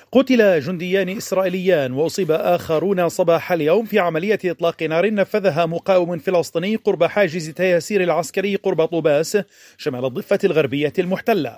قتل جنديان إسرائيليان وأصيب آخرون صباح اليوم في عملية إطلاق نار نفذها مقاوم فلسطيني قرب حاجز تياسير العسكري قرب طوباس شمال الضفة الغربية المحتلة.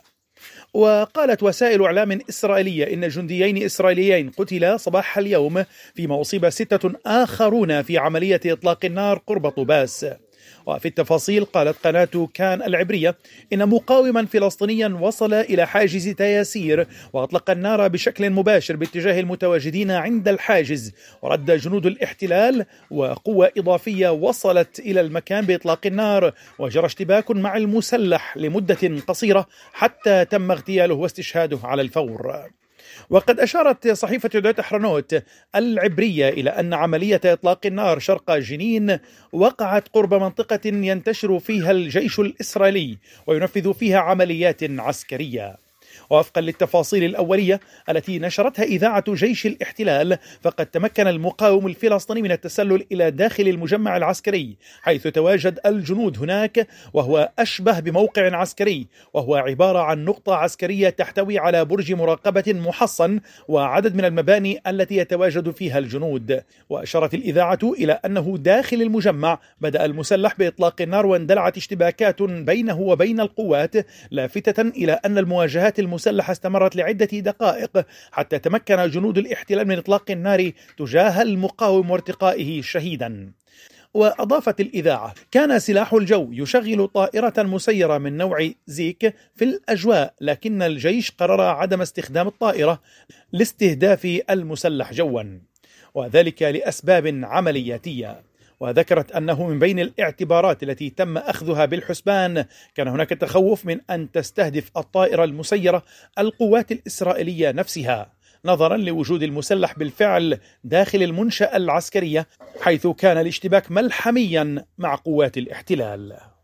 وقالت وسائل إعلام إسرائيلية إن جنديين إسرائيليين قتلا صباح اليوم، فيما أصيب 6 آخرون في عملية إطلاق النار قرب طوباس. وفي التفاصيل قالت قناة كان العبرية إن مقاوما فلسطينيا وصل إلى حاجز تياسير وأطلق النار بشكل مباشر باتجاه المتواجدين عند الحاجز، ورد جنود الاحتلال وقوة إضافية وصلت إلى المكان بإطلاق النار، وجرى اشتباك مع المسلح لمدة قصيرة حتى تم اغتياله واستشهاده على الفور. وقد أشارت صحيفة يدوت أحرنوت العبرية إلى أن عملية إطلاق النار شرق جنين وقعت قرب منطقة ينتشر فيها الجيش الإسرائيلي وينفذ فيها عمليات عسكرية. ووفقا للتفاصيل الأولية التي نشرتها إذاعة جيش الاحتلال، فقد تمكن المقاوم الفلسطيني من التسلل إلى داخل المجمع العسكري حيث تواجد الجنود هناك، وهو أشبه بموقع عسكري، وهو عبارة عن نقطة عسكرية تحتوي على برج مراقبة محصن وعدد من المباني التي يتواجد فيها الجنود. وأشارت الإذاعة إلى أنه داخل المجمع بدأ المسلح بإطلاق النار واندلعت اشتباكات بينه وبين القوات، لافتة إلى أن المواجهات المسلحة استمرت لعدة دقائق حتى تمكن جنود الاحتلال من إطلاق النار تجاه المقاوم وارتقائه شهيدا. وأضافت الإذاعة: كان سلاح الجو يشغل طائرة مسيرة من نوع زيك في الأجواء، لكن الجيش قرر عدم استخدام الطائرة لاستهداف المسلح جوا، وذلك لأسباب عملياتية. وذكرت أنه من بين الاعتبارات التي تم أخذها بالحسبان كان هناك تخوف من أن تستهدف الطائرة المسيرة القوات الإسرائيلية نفسها، نظرا لوجود المسلح بالفعل داخل المنشأة العسكرية، حيث كان الاشتباك ملحميا مع قوات الاحتلال.